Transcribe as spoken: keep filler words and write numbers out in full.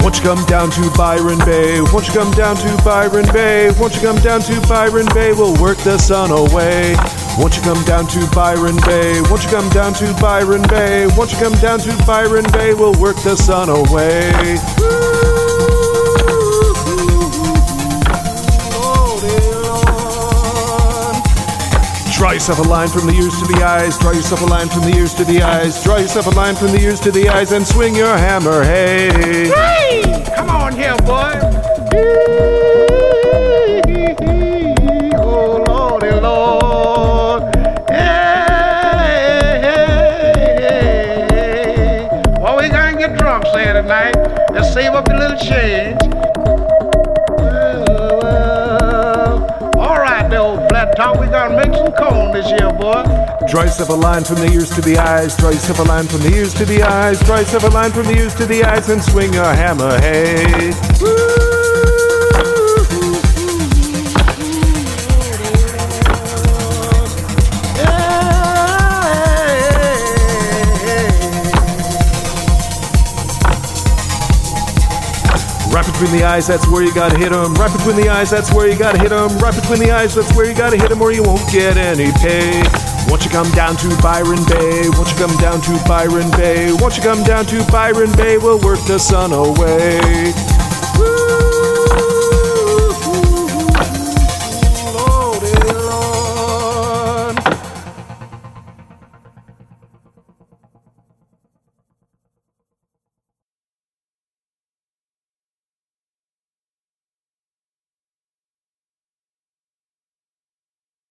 Won't you come down to Byron Bay? Won't you come down to Byron Bay? Won't you come down to Byron Bay? We'll work the sun away. Won't you come down to Byron Bay? Won't you come down to Byron Bay? Won't you come down to Byron Bay? We'll work the sun away. Draw yourself a line from the ears to the eyes. Draw yourself a line from the ears to the eyes. Draw yourself a line from the ears to the eyes and swing your hammer, hey. Hey! Come on here, boy. Oh, Lordy, Lord. Hey, hey, hey. Well, we gonna get drunk, say tonight. Let's save up a little change. Tom, we gonna make some corn this year, boy. Draw yourself a line from the ears to the eyes. Draw yourself a line from the ears to the eyes. Draw yourself a line from the ears to the eyes and swing your hammer, hey. Right between the eyes, that's where you gotta hit 'em. Right between the eyes, that's where you gotta hit 'em. Right between the eyes, that's where you gotta hit 'em, or you won't get any pay. Won't you come down to Byron Bay? Won't you come down to Byron Bay? Won't you come down to Byron Bay? We'll work the sun away.